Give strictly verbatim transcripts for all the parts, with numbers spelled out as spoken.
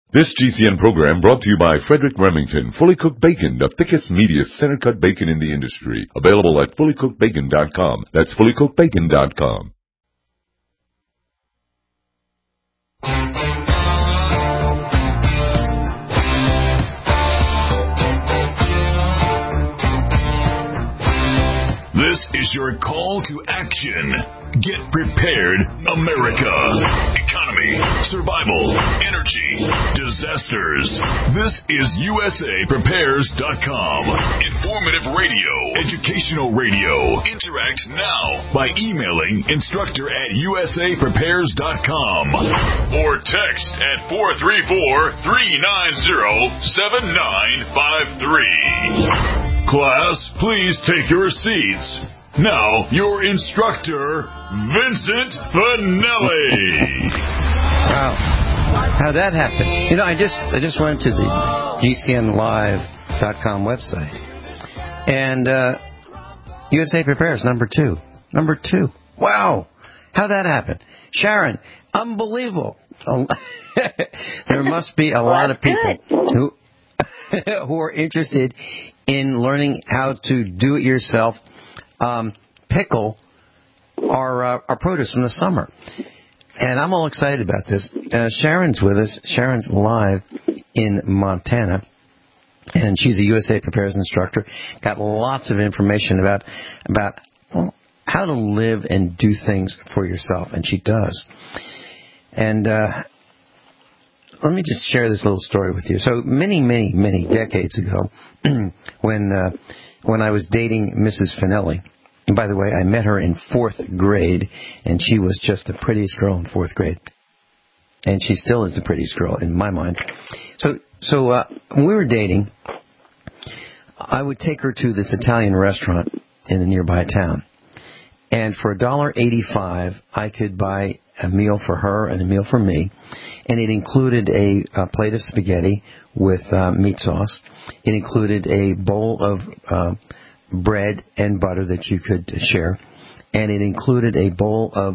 This G C N program brought to you by Frederick Remington, Fully Cooked Bacon, the thickest, meatiest, center-cut bacon in the industry. Available at fully cooked bacon dot com. That's fully cooked bacon dot com. This is your call to action. Get prepared, America. Economy, survival, energy, disasters. This is U S A Prepares dot com. Informative radio, educational radio. Interact now by emailing instructor at U S A Prepares dot com or text at four three four, three nine zero, seven nine five three. Class, please take your seats. Now, your instructor, Vincent Finelli. Wow. How'd that happen? You know, I just I just went to the G C N live dot com website. And uh, U S A Prepares, number two. Number two. Wow. How'd that happen? Sharon, unbelievable. There must be a lot of people who who are interested in learning how to do it yourself um, pickle our uh, our produce from the summer. And I'm all excited about this. Uh, Sharon's with us. Sharon's live in Montana, and she's a U S A Prepares instructor. Got lots of information about about well, how to live and do things for yourself, and she does. And uh, let me just share this little story with you. So many, many, many decades ago, when uh, when I was dating Missus Finelli, and by the way, I met her in fourth grade, and she was just the prettiest girl in fourth grade. And she still is the prettiest girl in my mind. So so uh, when we were dating, I would take her to this Italian restaurant in the nearby town. And for one dollar eighty-five, I could buy a meal for her and a meal for me. And it included a, a plate of spaghetti with uh, meat sauce. It included a bowl of uh, bread and butter that you could share. And it included a bowl of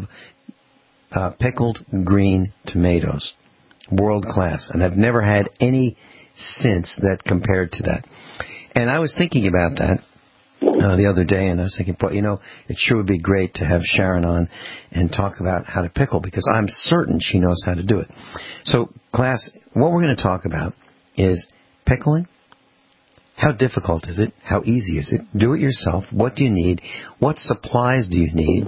uh, pickled green tomatoes. World class. And I've never had any since that compared to that. And I was thinking about that Uh, the other day, and I was thinking, but you know, it sure would be great to have Sharon on and talk about how to pickle, because I'm certain she knows how to do it. So, class, what we're going to talk about is pickling. How difficult is it? How easy is it? Do it yourself. What do you need? What supplies do you need?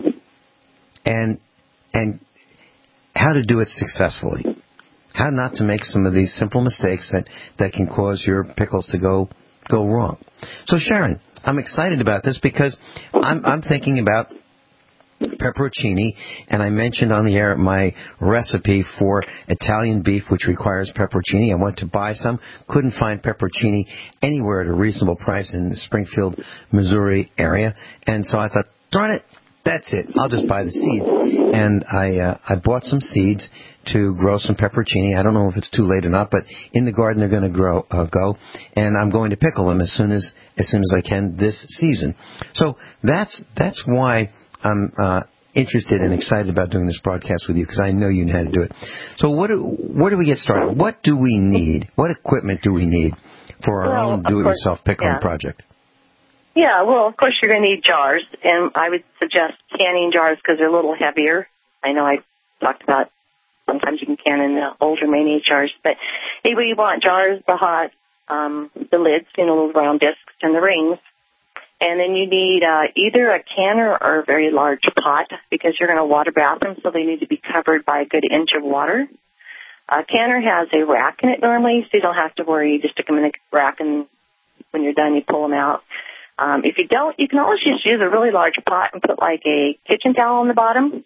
And and how to do it successfully. How not to make some of these simple mistakes that, that can cause your pickles to go go wrong. So, Sharon, I'm excited about this because I'm, I'm thinking about pepperoncini, and I mentioned on the air my recipe for Italian beef, which requires pepperoncini. I went to buy some, couldn't find pepperoncini anywhere at a reasonable price in the Springfield, Missouri area, and so I thought, darn it, that's it. I'll just buy the seeds. And I uh, I bought some seeds to grow some pepperoncini. I don't know if it's too late or not, but in the garden they're going to grow uh, go, and I'm going to pickle them as soon as as soon as I can this season. So that's that's why I'm uh, interested and excited about doing this broadcast with you, because I know you know how to do it. So what do, where do we get started? What do we need? What equipment do we need for our well, own do-it-yourself pickling yeah. project? Yeah, well, of course you're going to need jars, and I would suggest canning jars because they're a little heavier. I know I talked about sometimes you can can in the older mayonnaise jars, but anyway, you want jars, the hot, um, the lids, you know, those round discs, and the rings. And then you need uh, either a canner or a very large pot because you're going to water bath them, so they need to be covered by a good inch of water. A canner has a rack in it normally, so you don't have to worry. You just stick them in the rack, and when you're done, you pull them out. Um, if you don't, you can always just use a really large pot and put like a kitchen towel on the bottom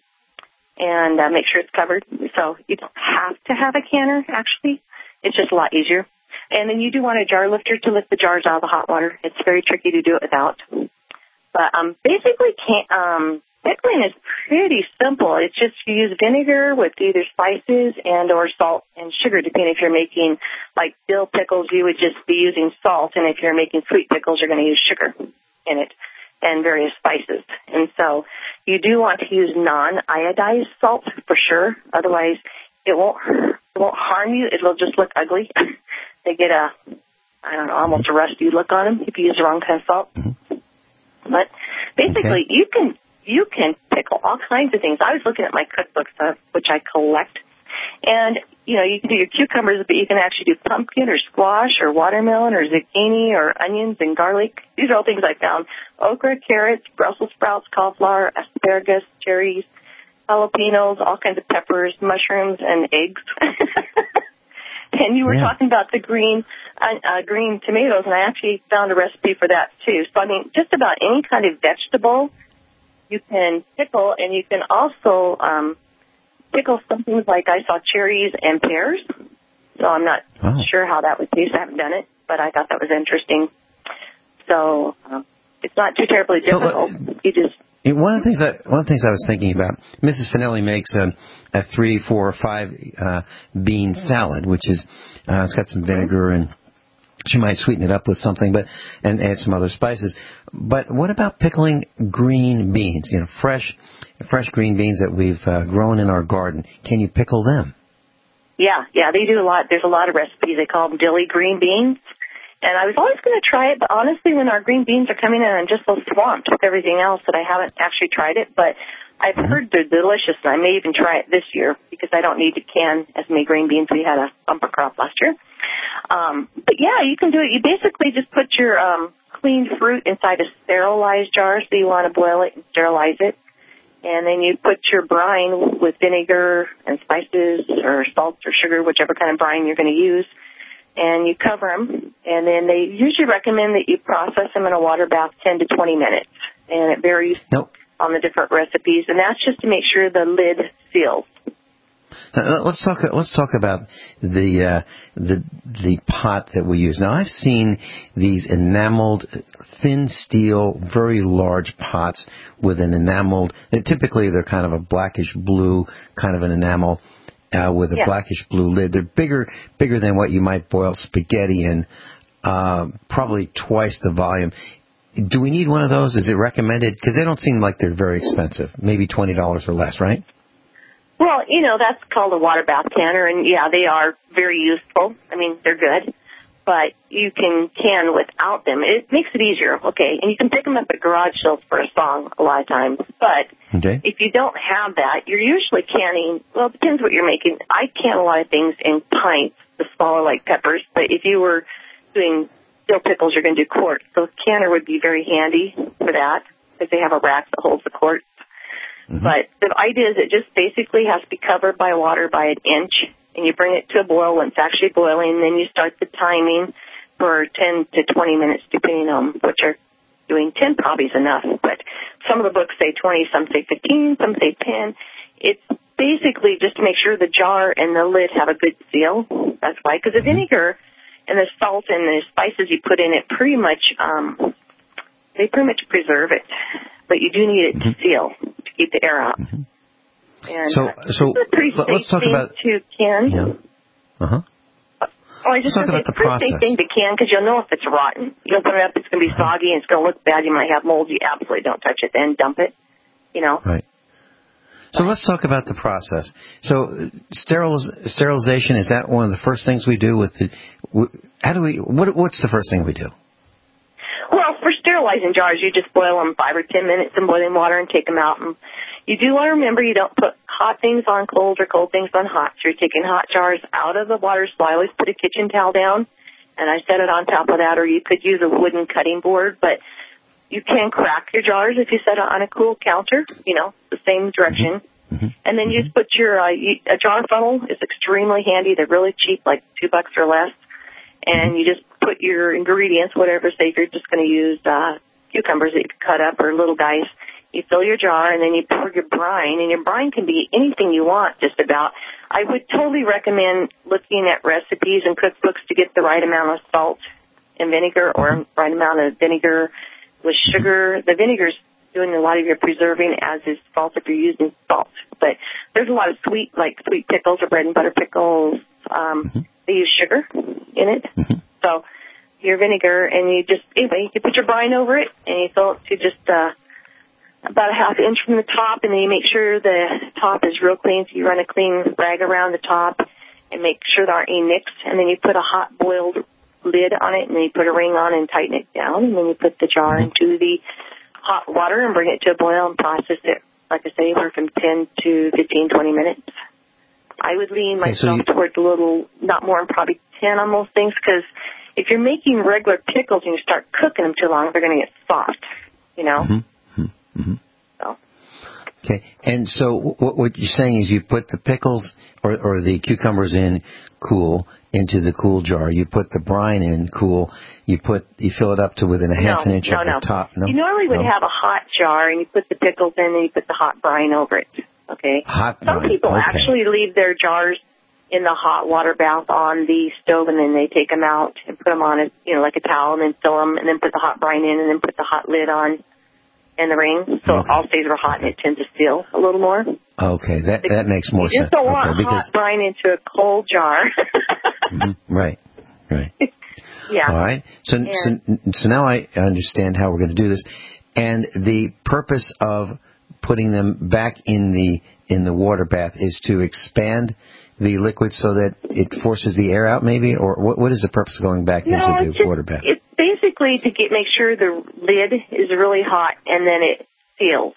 and uh, make sure it's covered. So you don't have to have a canner, actually. It's just a lot easier. And then you do want a jar lifter to lift the jars out of the hot water. It's very tricky to do it without. But um, basically, can, um, pickling is pretty simple. It's just you use vinegar with either spices and or salt and sugar, depending if you're making like dill pickles, you would just be using salt. And if you're making sweet pickles, you're going to use sugar in it and various spices. And so you do want to use non-iodized salt for sure. Otherwise, it won't It won't harm you. It'll just look ugly. They get a, I don't know, almost a rusty look on them if you use the wrong kind of salt. Mm-hmm. But basically, okay. you can you can pickle all kinds of things. I was looking at my cookbooks, uh, which I collect, and you know, you can do your cucumbers, but you can actually do pumpkin or squash or watermelon or zucchini or onions and garlic. These are all things I found. Okra, carrots, Brussels sprouts, cauliflower, asparagus, cherries, jalapenos, all kinds of peppers, mushrooms, and eggs. And you were yeah. talking about the green uh, uh, green tomatoes, and I actually found a recipe for that, too. So, I mean, just about any kind of vegetable you can pickle, and you can also um, pickle some things like I saw cherries and pears. So I'm not oh. sure how that would taste. I haven't done it, but I thought that was interesting. So um, it's not too terribly difficult. So, uh, you just... One of the things I, one of the things I was thinking about, Missus Finelli makes a, a three, four, or five uh, bean salad, which is uh, it's got some vinegar and she might sweeten it up with something, but and add some other spices. But what about pickling green beans? You know, fresh, fresh green beans that we've uh, grown in our garden. Can you pickle them? Yeah, yeah, they do a lot. There's a lot of recipes. They call them dilly green beans. And I was always going to try it, but honestly, when our green beans are coming in, I'm just so swamped with everything else that I haven't actually tried it. But I've heard they're delicious, and I may even try it this year because I don't need to can as many green beans. We had a bumper crop last year. Um, but, yeah, you can do it. You basically just put your um, cleaned fruit inside a sterilized jar, so you want to boil it and sterilize it. And then you put your brine with vinegar and spices or salt or sugar, whichever kind of brine you're going to use. And you cover them, and then they usually recommend that you process them in a water bath ten to twenty minutes, and it varies nope. on the different recipes, and that's just to make sure the lid seals. Now, let's talk. Let's talk about the uh, the the pot that we use. Now, I've seen these enameled, thin steel, very large pots with an enameled. Typically, they're kind of a blackish blue kind of an enamel. Uh, with a yeah. blackish blue lid. They're bigger bigger than what you might boil spaghetti in, uh, probably twice the volume. Do we need one of those? Is it recommended? Because they don't seem like they're very expensive, maybe twenty dollars or less, right? Well, you know, that's called a water bath canner, and, yeah, they are very useful. I mean, they're good. But you can can without them. It makes it easier, okay? And you can pick them up at garage sales for a song a lot of times. But okay. if you don't have that, you're usually canning, well, it depends what you're making. I can a lot of things in pints, the smaller like peppers. But if you were doing dill pickles, you're going to do quarts. So a canner would be very handy for that because they have a rack that holds the quarts. Mm-hmm. But the idea is it just basically has to be covered by water by an inch. And you bring it to a boil when it's actually boiling, and then you start the timing for ten to twenty minutes, depending on what you're doing. ten probably is enough, but some of the books say twenty, some say fifteen, some say ten. It's basically just to make sure the jar and the lid have a good seal. That's why, because the vinegar and the salt and the spices you put in it pretty much, um, they pretty much preserve it, but you do need it to seal to keep the air out. Mm-hmm. And so, so let's talk about to can. Yeah. Uh huh. Oh, I just let's talk about the process. It's a thing to can because you'll know if it's rotten. You open it up, it's going to be soggy and it's going to look bad. You might have mold. You absolutely don't touch it. Then dump it. You know. Right. So let's talk about the process. So steriliz- sterilization, is that one of the first things we do with the? How do we? What, what's the first thing we do? Well, for sterilizing jars, you just boil them five or ten minutes in boiling water and take them out. And you do want to remember you don't put hot things on cold or cold things on hot. So you're taking hot jars out of the water. So I always put a kitchen towel down, and I set it on top of that, or you could use a wooden cutting board. But you can crack your jars if you set it on a cool counter, you know, the same direction. Mm-hmm. And then you just put your, uh, you, a jar funnel is extremely handy. They're really cheap, like two bucks or less. And you just put your ingredients, whatever, say if you're just going to use uh, cucumbers that you could cut up or little dice. You fill your jar, and then you pour your brine, and your brine can be anything you want, just about. I would totally recommend looking at recipes and cookbooks to get the right amount of salt and vinegar, or right amount of vinegar with sugar. The vinegar's doing a lot of your preserving, as is salt if you're using salt. But there's a lot of sweet, like sweet pickles or bread and butter pickles. Um, mm-hmm. They use sugar in it. Mm-hmm. So your vinegar, and you just, anyway, you put your brine over it, and you fill it to just uh, about a half inch from the top, and then you make sure the top is real clean, so you run a clean rag around the top, and make sure there aren't any nicks. And then you put a hot boiled lid on it, and then you put a ring on and tighten it down. And then you put the jar mm-hmm. into the hot water and bring it to a boil and process it, like I say, anywhere from ten to fifteen, twenty minutes. I would lean okay, myself so you... towards a little, not more than probably ten on most things, because if you're making regular pickles and you start cooking them too long, they're going to get soft, you know? Mm-hmm. Mm-hmm. So. Okay, and so what, what you're saying is you put the pickles or, or the cucumbers in cool, into the cool jar. You put the brine in cool. You put you fill it up to within a half no, an inch no, of no. the top. No, you normally would no? have a hot jar, and you put the pickles in, and you put the hot brine over it. Okay. Hot Some brine. people okay. actually leave their jars in the hot water bath on the stove, and then they take them out and put them on a, you know, like a towel, and then fill them, and then put the hot brine in, and then put the hot lid on and the ring, so okay. it all stays real hot, and it tends to seal a little more. Okay, that that makes more you sense. You just don't okay, want because... hot brine into a cold jar. mm-hmm. Right, right. Yeah. All right. So, so, so now I understand how we're going to do this, and the purpose of putting them back in the in the water bath is to expand the liquid so that it forces the air out, maybe, or what? What is the purpose of going back no, into the just, water bath? It's basically to get make sure the lid is really hot and then it seals.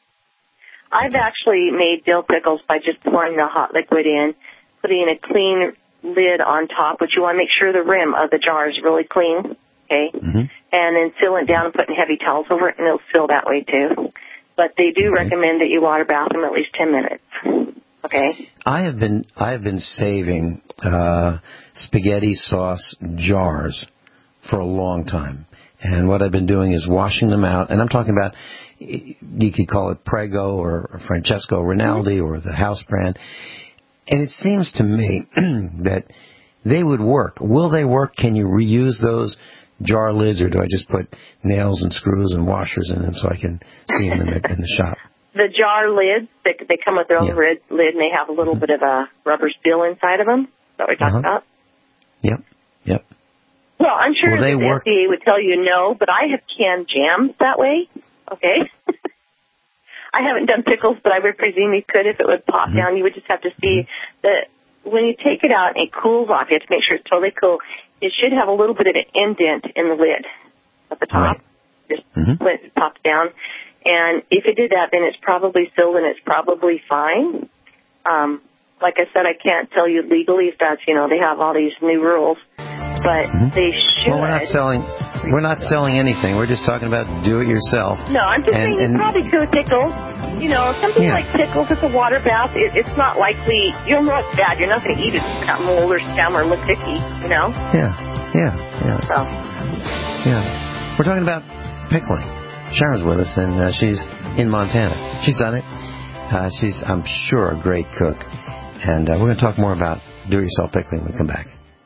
I've actually made dill pickles by just pouring the hot liquid in, putting a clean lid on top, which you want to make sure the rim of the jar is really clean, okay? Mm-hmm. And then sealing it down and putting heavy towels over it, and it'll seal that way too. But they do okay. recommend that you water bath them at least ten minutes. Okay. I have been I have been saving uh, spaghetti sauce jars for a long time, and what I've been doing is washing them out. And I'm talking about, you could call it Prego or Francesco Rinaldi mm-hmm. or the house brand. And it seems to me that they would work. Will they work? Can you reuse those jar lids, or do I just put nails and screws and washers in them so I can see them in the, in the shop? The jar lids, they, they come with their own yeah. lid, and they have a little mm-hmm. bit of a rubber seal inside of them. Is that what we're talking uh-huh. about? Yep, yep. Well, I'm sure Will the they work? F D A would tell you no, but I have canned jams that way, okay? I haven't done pickles, but I would presume you could if it would pop mm-hmm. down. You would just have to see that when you take it out and it cools off, you have to make sure it's totally cool. It should have a little bit of an indent in the lid at the top, right. just mm-hmm. when it pops down. And if it did that, then it's probably sealed and it's probably fine. Um, like I said, I can't tell you legally if that's, you know, they have all these new rules, but mm-hmm. they should. Well, we're not selling. We're not selling anything. We're just talking about do it yourself. No, I'm just and, saying and, you probably could with pickles. You know, something yeah. like pickles with a water bath, it, it's not likely. You know it's bad. You're not going to eat it. It's got mold or stem or look icky, you know? Yeah, yeah, yeah. So. Yeah. We're talking about pickling. Sharon's with us, and uh, she's in Montana. She's done it. Uh, she's, I'm sure, a great cook. And uh, we're going to talk more about do-it-yourself pickling when we come back.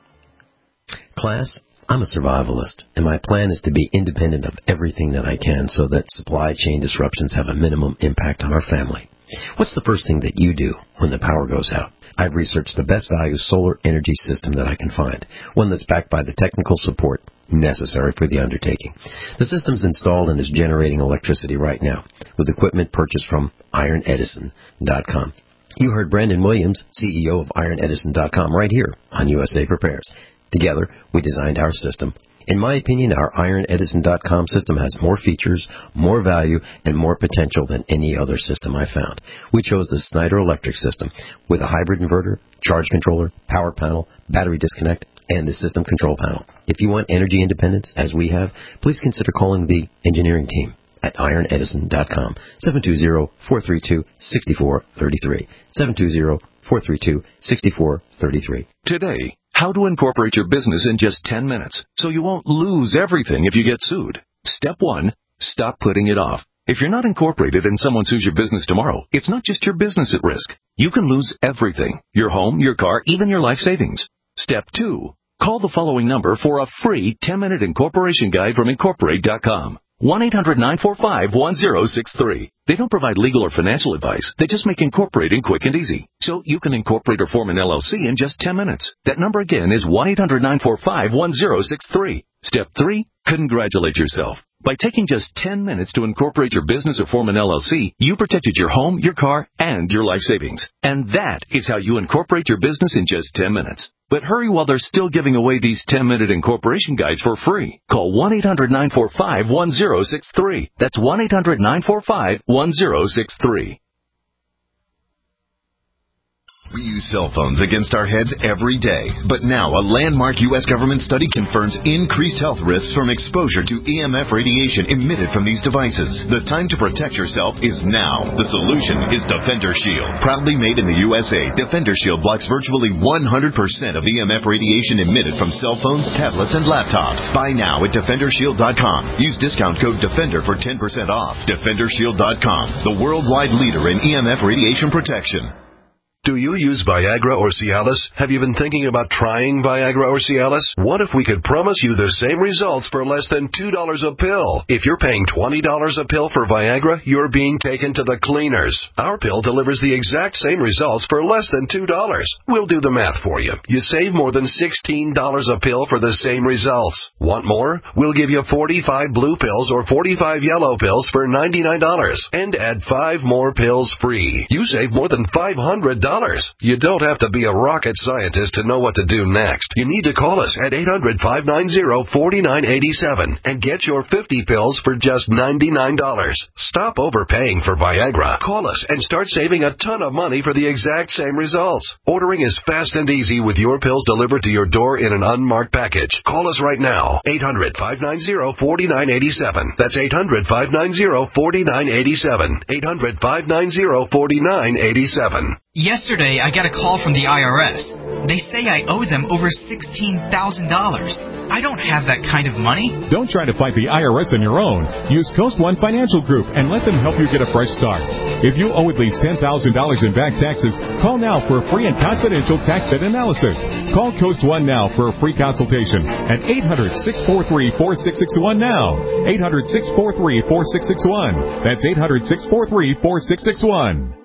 Class, I'm a survivalist, and my plan is to be independent of everything that I can so that supply chain disruptions have a minimum impact on our family. What's the first thing that you do when the power goes out? I've researched the best value solar energy system that I can find, one that's backed by the technical support necessary for the undertaking. The system's installed and is generating electricity right now with equipment purchased from iron edison dot com. You heard Brandon Williams, C E O of iron edison dot com, right here on U S A Prepares. Together, we designed our system. In my opinion, our iron edison dot com system has more features, more value, and more potential than any other system I found. We chose the Snyder Electric system with a hybrid inverter, charge controller, power panel, battery disconnect, and the system control panel. If you want energy independence, as we have, please consider calling the engineering team at iron edison dot com, seven two zero, four three two, six four three three, seven two zero, four three two, six four three three. Today, how to incorporate your business in just ten minutes so you won't lose everything if you get sued. Step one, stop putting it off. If you're not incorporated and someone sues your business tomorrow, it's not just your business at risk. You can lose everything, your home, your car, even your life savings. Step two, call the following number for a free ten-minute incorporation guide from incorporate dot com. one eight hundred nine four five one zero six three. They don't provide legal or financial advice. They just make incorporating quick and easy. So you can incorporate or form an L L C in just ten minutes. That number again is one eight hundred nine four five one zero six three. Step three, congratulate yourself. By taking just ten minutes to incorporate your business or form an L L C, you protected your home, your car, and your life savings. And that is how you incorporate your business in just ten minutes. But hurry while they're still giving away these ten-minute incorporation guides for free. Call one eight hundred nine four five one zero six three. That's one eight hundred nine four five one zero six three. We use cell phones against our heads every day, but now a landmark U S government study confirms increased health risks from exposure to E M F radiation emitted from these devices. The time to protect yourself is now. The solution is Defender Shield. Proudly made in the U S A, Defender Shield blocks virtually one hundred percent of E M F radiation emitted from cell phones, tablets, and laptops. Buy now at Defender Shield dot com. Use discount code DEFENDER for ten percent off. Defender Shield dot com, the worldwide leader in E M F radiation protection. Do you use Viagra or Cialis? Have you been thinking about trying Viagra or Cialis? What if we could promise you the same results for less than two dollars a pill? If you're paying twenty dollars a pill for Viagra, you're being taken to the cleaners. Our pill delivers the exact same results for less than two dollars. We'll do the math for you. You save more than sixteen dollars a pill for the same results. Want more? We'll give you forty-five blue pills or forty-five yellow pills for ninety-nine dollars and add five more pills free. You save more than five hundred dollars. You don't have to be a rocket scientist to know what to do next. You need to call us at eight hundred, five nine zero, four nine eight seven and get your fifty pills for just ninety-nine dollars. Stop overpaying for Viagra. Call us and start saving a ton of money for the exact same results. Ordering is fast and easy with your pills delivered to your door in an unmarked package. Call us right now. eight hundred, five nine zero, four nine eight seven. That's eight hundred, five nine zero, four nine eight seven. eight hundred, five nine zero, four nine eight seven. Yesterday, I got a call from the I R S. They say I owe them over sixteen thousand dollars. I don't have that kind of money. Don't try to fight the I R S on your own. Use Coast One Financial Group and let them help you get a fresh start. If you owe at least ten thousand dollars in back taxes, call now for a free and confidential tax debt analysis. Call Coast One now for a free consultation at eight hundred, six four three, four six six one now. eight hundred, six four three, four six six one. That's eight hundred, six four three, four six six one.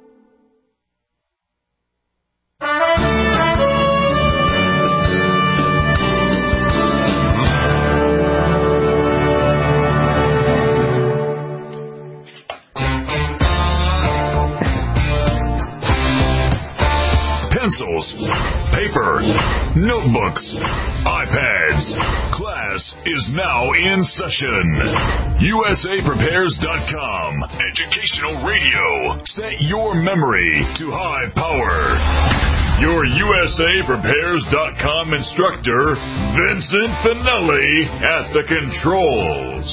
Pencils, paper, notebooks, iPads. Class is now in session. U S A Prepares dot com. Educational radio. Set your memory to high power. Your U S A Prepares dot com instructor, Vincent Finelli, at the controls.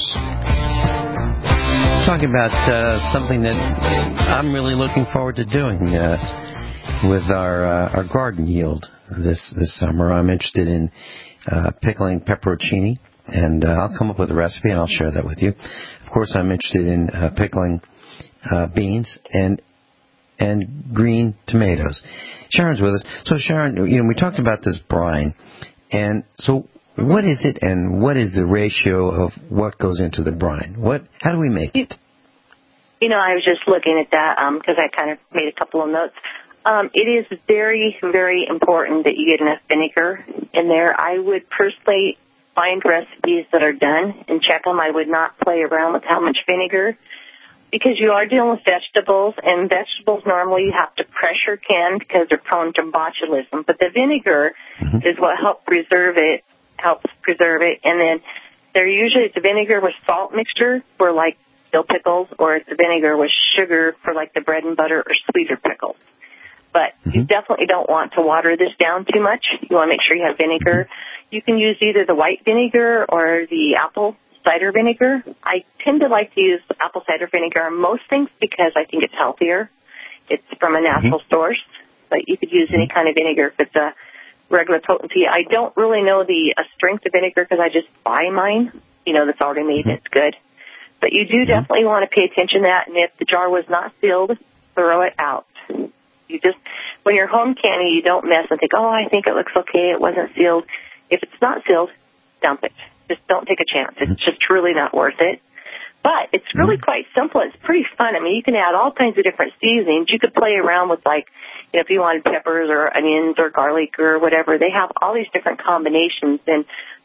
Talking about uh, something that I'm really looking forward to doing. Uh, With our uh, our garden yield this this summer, I'm interested in uh, pickling pepperoncini, and uh, I'll come up with a recipe and I'll share that with you. Of course, I'm interested in uh, pickling uh, beans and and green tomatoes. Sharon's with us. So Sharon, you know, we talked about this brine, and so what is it, and what is the ratio of what goes into the brine? What? How do we make it? You know, I was just looking at that because um, I kind of made a couple of notes. Um, it is very, very important that you get enough vinegar in there. I would personally find recipes that are done and check them. I would not play around with how much vinegar because you are dealing with vegetables, and vegetables normally you have to pressure can because they're prone to botulism. But the vinegar mm-hmm. is what helps preserve it, helps preserve it. And then they're usually it's a vinegar with salt mixture for like dill pickles, or it's a vinegar with sugar for like the bread and butter or sweeter pickles. But mm-hmm. you definitely don't want to water this down too much. You want to make sure you have vinegar. You can use either the white vinegar or the apple cider vinegar. I tend to like to use apple cider vinegar on most things because I think it's healthier. It's from a natural mm-hmm. source, but you could use any kind of vinegar if it's a regular potency. I don't really know the uh, strength of vinegar because I just buy mine, you know, that's already made and it's good. But you do mm-hmm. definitely want to pay attention to that, and if the jar was not sealed, throw it out. You just, when you're home canning, you don't mess and think, oh, I think it looks okay, it wasn't sealed. If it's not sealed, dump it. Just don't take a chance. It's just truly not worth it. But it's really quite simple. It's pretty fun. I mean, you can add all kinds of different seasonings. You could play around with, like, you know, if you wanted peppers or onions or garlic or whatever. They have all these different combinations. And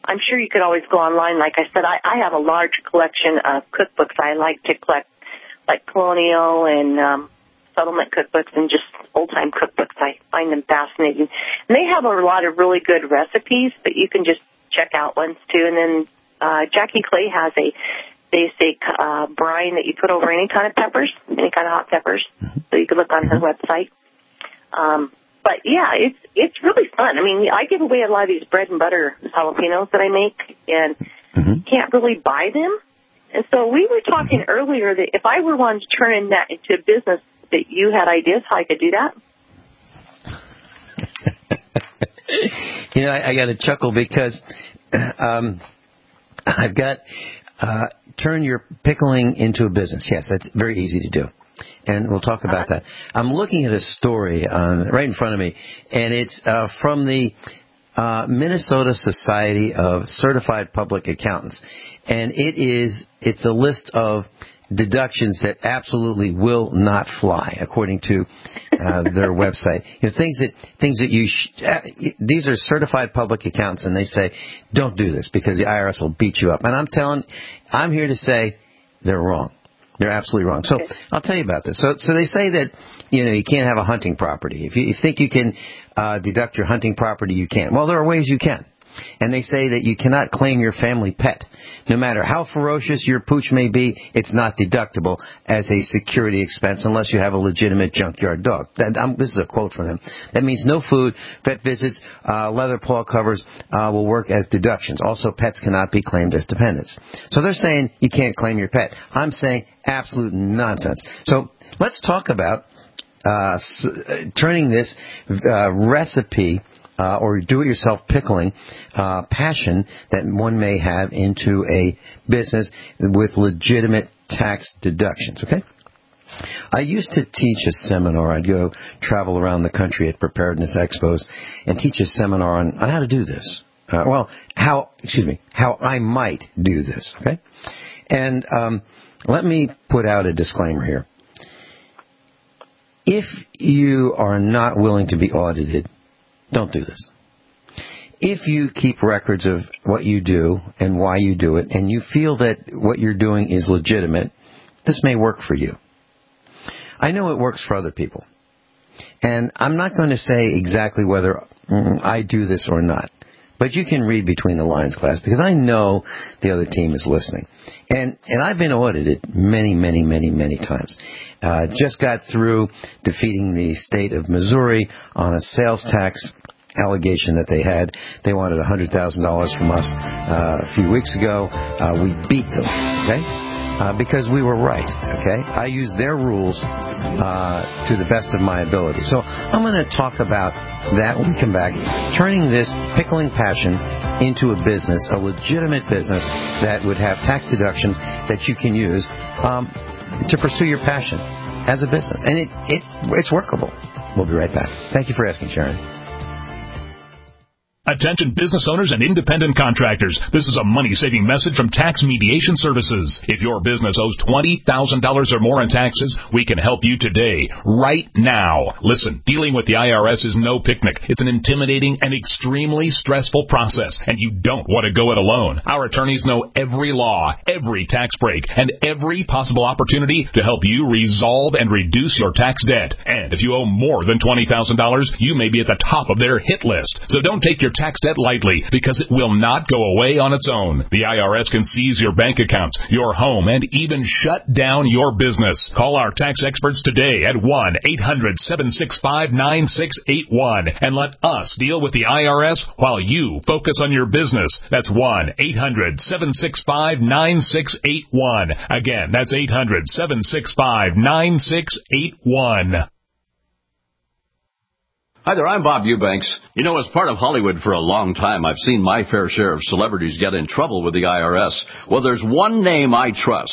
I'm sure you could always go online. Like I said, I, I have a large collection of cookbooks. I like to collect, like colonial and um, settlement cookbooks and just old-time cookbooks. I find them fascinating. And they have a lot of really good recipes that you can just check out ones, too. And then uh, Jackie Clay has a basic uh, brine that you put over any kind of peppers, any kind of hot peppers. Mm-hmm. So you can look on her website. Um, but, yeah, it's it's really fun. I mean, I give away a lot of these bread and butter jalapenos that I make, and mm-hmm. you can't really buy them. And so we were talking mm-hmm. earlier that if I were wanting to turn in that into a business, that you had ideas how I could do that? You know, I, I got to chuckle because um, I've got uh, turn your pickling into a business. Yes, that's very easy to do. And we'll talk about uh-huh. that. I'm looking at a story on, right in front of me, and it's uh, from the uh, Minnesota Society of Certified Public Accountants. And it is, it's a list of deductions that absolutely will not fly, according to uh, their website. You know, things that things that you sh- uh, these are certified public accountants, and they say don't do this because the I R S will beat you up. And I'm telling, I'm here to say they're wrong. They're absolutely wrong. So I'll tell you about this. So so they say that you know you can't have a hunting property. If you, you think you can uh, deduct your hunting property, you can't. Well, there are ways you can. And they say that you cannot claim your family pet. No matter how ferocious your pooch may be, it's not deductible as a security expense unless you have a legitimate junkyard dog. That, um, this is a quote from them. That means no food, vet visits, uh, leather paw covers uh, will work as deductions. Also, pets cannot be claimed as dependents. So they're saying you can't claim your pet. I'm saying absolute nonsense. So let's talk about uh, s- turning this uh, recipe Uh, or do-it-yourself pickling uh, passion that one may have into a business with legitimate tax deductions, okay? I used to teach a seminar. I'd go travel around the country at preparedness expos and teach a seminar on, on how to do this. Uh, well, how, excuse me, how I might do this, okay? And um, let me put out a disclaimer here. If you are not willing to be audited, don't do this. If you keep records of what you do and why you do it, and you feel that what you're doing is legitimate, this may work for you. I know it works for other people. And I'm not going to say exactly whether mm, I do this or not. But you can read between the lines, class, because I know the other team is listening. And and I've been audited many, many, many, many times. Uh, just got through defeating the state of Missouri on a sales tax allegation that they had. They wanted one hundred thousand dollars from us uh, a few weeks ago. Uh, we beat them, okay? Uh, because we were right, okay? I use their rules uh, to the best of my ability. So I'm going to talk about that when we come back, turning this pickling passion into a business, a legitimate business that would have tax deductions that you can use um, to pursue your passion as a business. And it, it it's workable. We'll be right back. Thank you for asking, Sharon. Attention business owners and independent contractors. This is a money-saving message from Tax Mediation Services. If your business owes twenty thousand dollars or more in taxes, we can help you today, right now. Listen, dealing with the I R S is no picnic. It's an intimidating and extremely stressful process, and you don't want to go it alone. Our attorneys know every law, every tax break, and every possible opportunity to help you resolve and reduce your tax debt. And if you owe more than twenty thousand dollars, you may be at the top of their hit list. So don't take your tax debt lightly, because it will not go away on its own. The I R S can seize your bank accounts, your home, and even shut down your business. Call our tax experts today at one eight hundred seven six five nine six eight one and let us deal with the I R S while you focus on your business. That's one eight hundred seven six five nine six eight one. Again, that's eight hundred seven six five nine six eight one. Hi there, I'm Bob Eubanks. You know, as part of Hollywood for a long time, I've seen my fair share of celebrities get in trouble with the I R S. Well, there's one name I trust.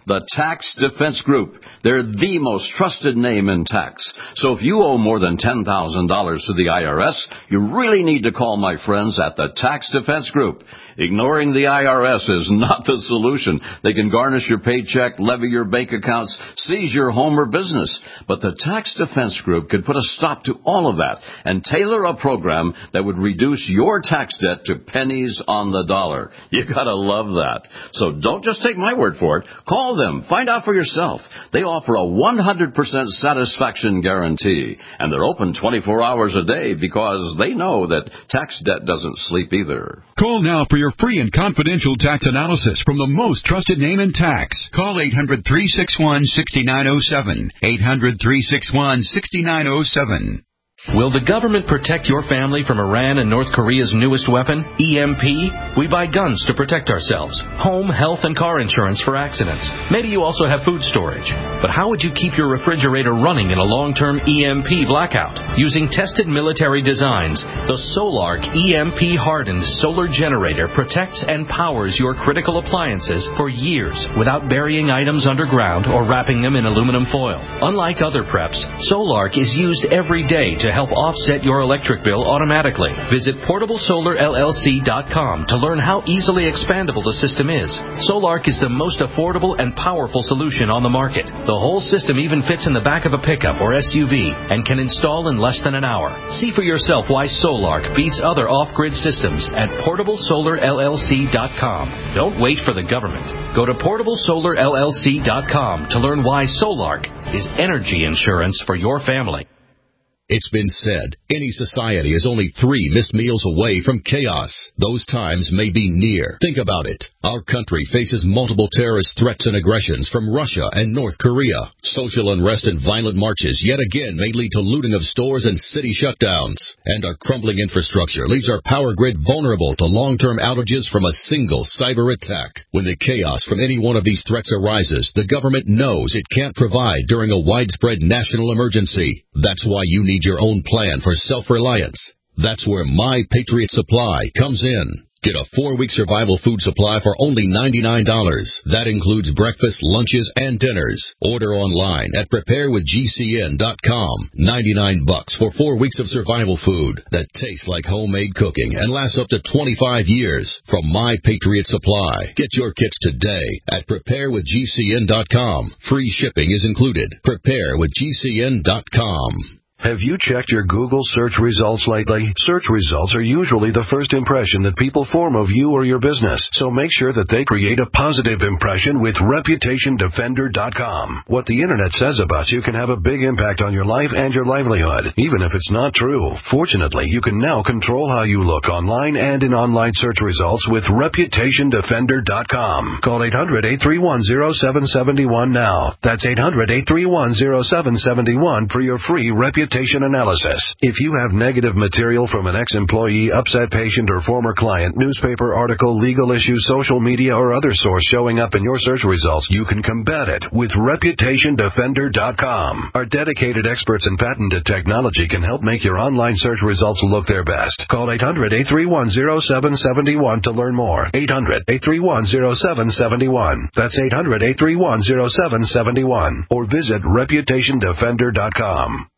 The Tax Defense Group. They're the most trusted name in tax. So if you owe more than ten thousand dollars to the I R S, you really need to call my friends at the Tax Defense Group. Ignoring the I R S is not the solution. They can garnish your paycheck, levy your bank accounts, seize your home or business. But the Tax Defense Group could put a stop to all of that and tailor a program that would reduce your tax debt to pennies on the dollar. You gotta love that. So don't just take my word for it. Call them. Find out for yourself. They offer a one hundred percent satisfaction guarantee. And they're open twenty-four hours a day because they know that tax debt doesn't sleep either. Call now for your free and confidential tax analysis from the most trusted name in tax. Call eight hundred, three six one, six nine zero seven. eight hundred, three six one, six nine zero seven. Will the government protect your family from Iran and North Korea's newest weapon, E M P? We buy guns to protect ourselves, home, health, and car insurance for accidents. Maybe you also have food storage. But how would you keep your refrigerator running in a long-term E M P blackout? Using tested military designs, the Solark E M P-hardened solar generator protects and powers your critical appliances for years without burying items underground or wrapping them in aluminum foil. Unlike other preps, Solark is used every day to help offset your electric bill automatically. Visit portable solar L L C dot com to learn how easily expandable the system is. Solark is the most affordable and powerful solution on the market. The whole system even fits in the back of a pickup or S U V and can install in less than an hour. See for yourself why Solark beats other off-grid systems at portable solar L L C dot com. Don't wait for the government. Go to portable solar L L C dot com to learn why Solark is energy insurance for your family. It's been said, any society is only three missed meals away from chaos. Those times may be near. Think about it. Our country faces multiple terrorist threats and aggressions from Russia and North Korea. Social unrest and violent marches yet again may lead to looting of stores and city shutdowns. And our crumbling infrastructure leaves our power grid vulnerable to long-term outages from a single cyber attack. When the chaos from any one of these threats arises, the government knows it can't provide during a widespread national emergency. That's why you need your own plan for self-reliance. That's where My Patriot Supply comes in. Get a four-week survival food supply for only ninety-nine dollars. That includes breakfast, lunches, and dinners. Order online at prepare with G C N dot com. ninety-nine bucks for four weeks of survival food that tastes like homemade cooking and lasts up to twenty-five years from My Patriot Supply. Get your kits today at prepare with G C N dot com. Free shipping is included. prepare with G C N dot com. Have you checked your Google search results lately? Search results are usually the first impression that people form of you or your business, so make sure that they create a positive impression with reputation defender dot com. What the internet says about you can have a big impact on your life and your livelihood, even if it's not true. Fortunately, you can now control how you look online and in online search results with reputation defender dot com. Call eight hundred, eight three one, zero seven seven one now. That's eight hundred, eight three one, zero seven seven one for your free reputation analysis. If you have negative material from an ex-employee, upset patient, or former client, newspaper article, legal issue, social media, or other source showing up in your search results, you can combat it with reputation defender dot com. Our dedicated experts in patented technology can help make your online search results look their best. Call eight hundred, eight three one, zero seven seven one to learn more. eight hundred, eight three one, zero seven seven one. That's eight hundred, eight three one, zero seven seven one. Or visit reputation defender dot com.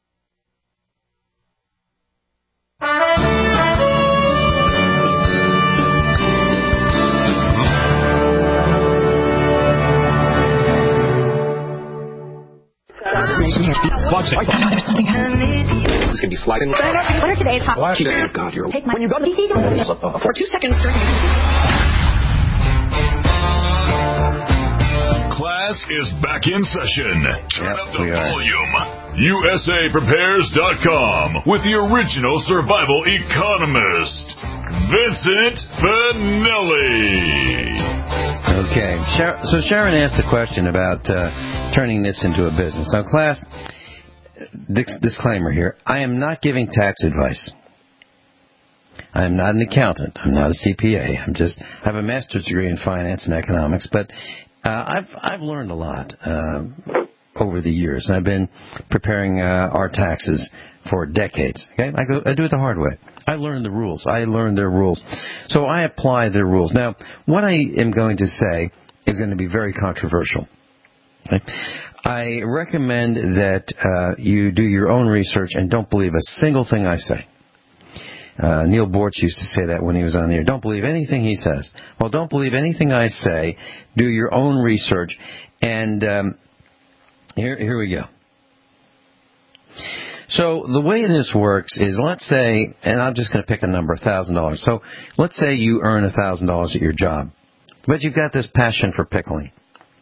There's something It's gonna be sliding. What are today's hot? Oh God, you're. Take my. When you go to the for two seconds. Class is back in session. Turn yep, up the volume. U S A Prepares dot com with the original survival economist, Vincent Finelli. Okay, so Sharon asked a question about uh, turning this into a business. Now, class, disclaimer here, I am not giving tax advice. I am not an accountant. I'm not a C P A. I'm just I have a master's degree in finance and economics, but uh, I've I've learned a lot uh, over the years, and I've been preparing uh, our taxes for decades. Okay, I go I do it the hard way. I learned the rules. I learned their rules, so I apply their rules. Now, what I am going to say is going to be very controversial. Okay? I recommend that uh, you do your own research and don't believe a single thing I say. Uh, Neil Bortz used to say that when he was on the air. Don't believe anything he says. Well, don't believe anything I say. Do your own research. And um, here, here we go. So the way this works is, let's say, and I'm just going to pick a number, one thousand dollars. So let's say you earn one thousand dollars at your job, but you've got this passion for pickling.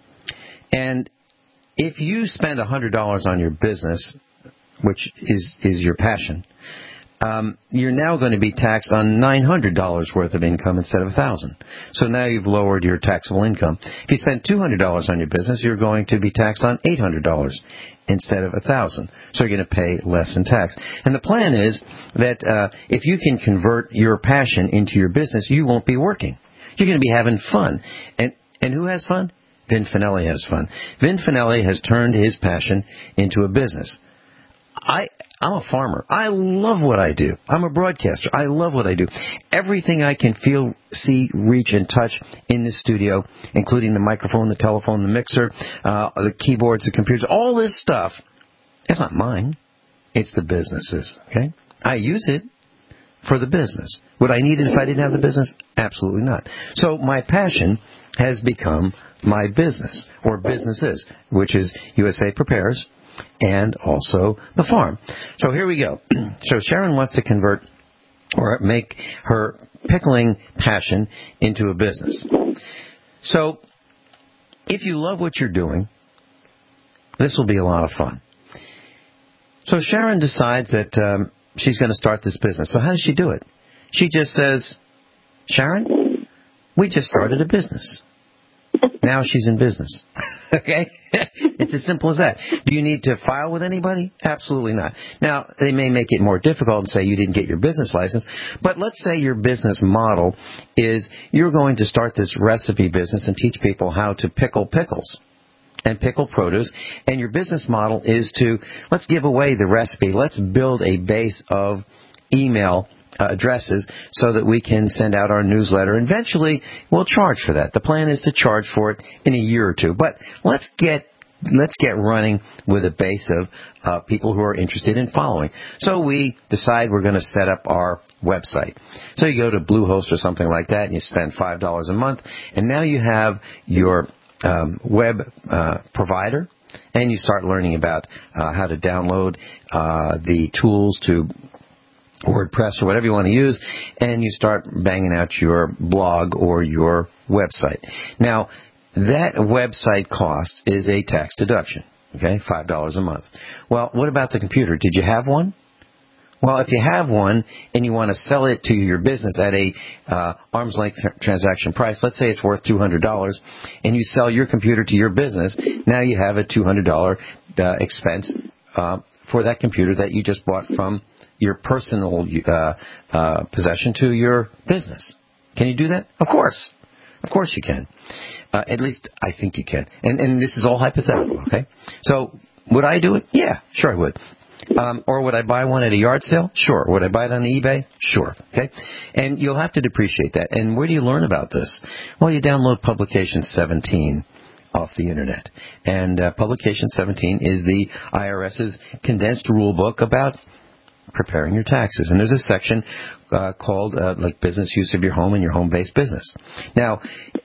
And if you spend one hundred dollars on your business, which is, is your passion, um, you're now going to be taxed on nine hundred dollars worth of income instead of one thousand dollars. So now you've lowered your taxable income. If you spend two hundred dollars on your business, you're going to be taxed on eight hundred dollars instead of one thousand dollars. So you're going to pay less in tax. And the plan is that uh, if you can convert your passion into your business, you won't be working. You're going to be having fun. And and who has fun? Vin Finelli has fun. Vin Finelli has turned his passion into a business. I, I'm a farmer. I love what I do. I'm a broadcaster. I love what I do. Everything I can feel, see, reach, and touch in this studio, including the microphone, the telephone, the mixer, uh, the keyboards, the computers, all this stuff, it's not mine. It's the business's, okay? I use it for the business. Would I need it if I didn't have the business? Absolutely not. So my passion has become my business, or businesses, which is U S A Prepares, and also the farm. So here we go. So Sharon wants to convert or make her pickling passion into a business. So if you love what you're doing, this will be a lot of fun. So Sharon decides that um, she's going to start this business. So how does she do it? She just says, Sharon, we just started a business. Now she's in business. Okay? It's as simple as that. Do you need to file with anybody? Absolutely not. Now, they may make it more difficult and say you didn't get your business license, but let's say your business model is you're going to start this recipe business and teach people how to pickle pickles and pickle produce, and your business model is to, let's give away the recipe. Let's build a base of email Uh, addresses so that we can send out our newsletter. Eventually, we'll charge for that. The plan is to charge for it in a year or two. But let's get let's get running with a base of uh, people who are interested in following. So we decide we're going to set up our website. So you go to Bluehost or something like that, and you spend five dollars a month, and now you have your um, web uh, provider, and you start learning about uh, how to download uh, the tools to WordPress or whatever you want to use, and you start banging out your blog or your website. Now, that website cost is a tax deduction, okay, five dollars a month. Well, what about the computer? Did you have one? Well, if you have one and you want to sell it to your business at a uh, arm's length transaction price, let's say it's worth two hundred dollars, and you sell your computer to your business, now you have a two hundred dollars uh, expense uh, for that computer that you just bought from your personal uh, uh, possession to your business. Can you do that? Of course. Of course you can. Uh, at least I think you can. And, and this is all hypothetical, okay? So would I do it? Yeah, sure I would. Um, or would I buy one at a yard sale? Sure. Would I buy it on eBay? Sure. Okay? And you'll have to depreciate that. And where do you learn about this? Well, you download Publication seventeen off the Internet. And uh, Publication seventeen is the IRS's condensed rule book about preparing your taxes. And there's a section uh, called uh, like business use of your home and your home-based business. Now,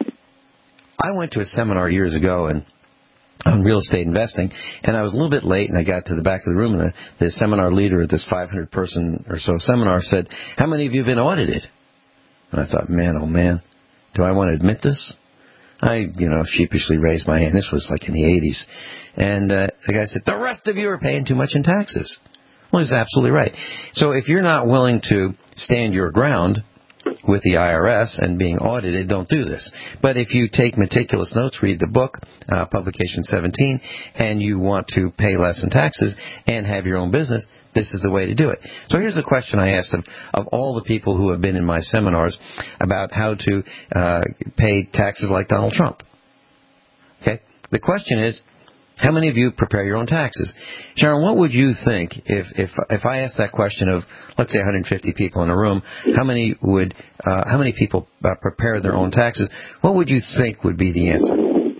I went to a seminar years ago and on real estate investing, and I was a little bit late, and I got to the back of the room, and the, the seminar leader at this five hundred person or so seminar said, how many of you have been audited? And I thought, man, oh man, do I want to admit this? I, you know, sheepishly raised my hand. This was like in the eighties. And uh, the guy said, the rest of you are paying too much in taxes. Well, he's absolutely right. So if you're not willing to stand your ground with the I R S and being audited, don't do this. But if you take meticulous notes, read the book, uh, Publication seventeen, and you want to pay less in taxes and have your own business, this is the way to do it. So here's a question I asked of, of all the people who have been in my seminars about how to uh, pay taxes like Donald Trump. Okay? The question is, how many of you prepare your own taxes? Sharon, what would you think if if if I asked that question of, let's say, one hundred fifty people in a room, how many would uh, how many people uh, prepare their own taxes? What would you think would be the answer?